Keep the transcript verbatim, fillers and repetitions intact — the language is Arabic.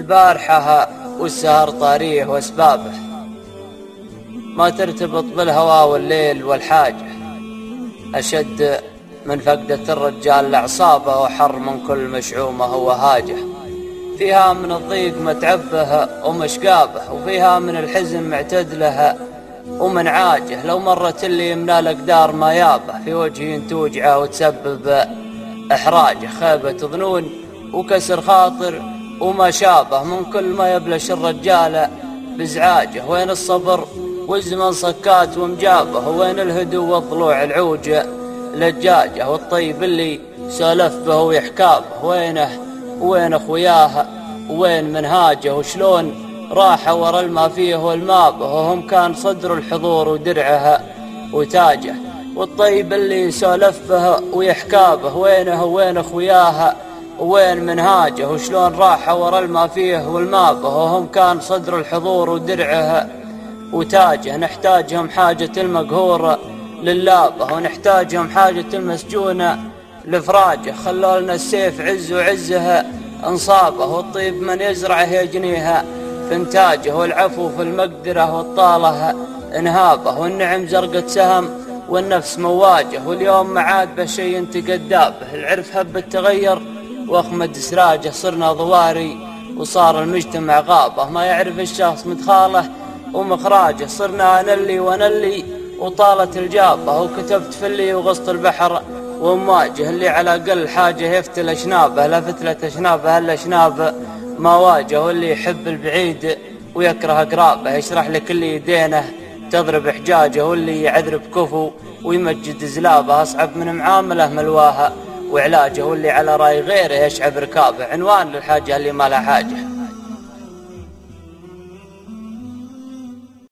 البارحة والسهر طاريه واسبابه، ما ترتبط بالهوى والليل والحاجة، أشد من فقدة الرجال لعصابه وحر من كل مشعومه وهاجه. فيها من الضيق متعبه ومشقابه، وفيها من الحزن معتدله ومن عاجه. لو مرت اللي يمنى الأقدار ما يابه، في وجهي توجعه وتسبب إحراجه. خيبة ظنون وكسر خاطر وما شابه، من كل ما يبلش الرجال بزعاجه. وين الصبر والزمن صكات ومجابه، وين الهدوء والضلوع العوجه لجاجه، والطيب اللي سولف به ويحكابه وينه وين اخوياه وين منهاجه، وشلون راح ورا الما فيه والمابه، وهم كان صدر الحضور ودرعها وتاجه. والطيب اللي سولف به ويحكابه وينه وين اخوياه وين منهاجه، وشلون راح ورا الما فيه والمابه، وهم كان صدر الحضور ودرعها وتاجه. نحتاجهم حاجة المقهور للابه، ونحتاجهم حاجة المسجونة لفراجه. خلوا لنا السيف عز وعزها انصابه، والطيب من يزرعه يجنيها في انتاجه، والعفو في المقدرة والطالة انهابه، والنعم زرقة سهم والنفس مواجه. واليوم ما عاد بشي انتقدابه، العرف هب التغير واخمد سراجه. صرنا ضواري وصار المجتمع غابه، ما يعرف الشخص مدخاله ومخراجه. صرنا انا اللي وانا اللي وطالت الجابه، وكتبت في اللي وغصت البحر ومواجه. اللي على اقل حاجه يفتل اشنابه، لا فتلة اشنابه الا اشناب ما واجه. واللي يحب البعيد ويكره قرابه، يشرح لك اللي يدينه تضرب حجاجه. واللي يعذر بكفو ويمجد زلابه، اصعب من معامله ملواها وعلاجه. واللي على راي غيره يشعب ركابه، عنوان للحاجه اللي ما لها حاجه.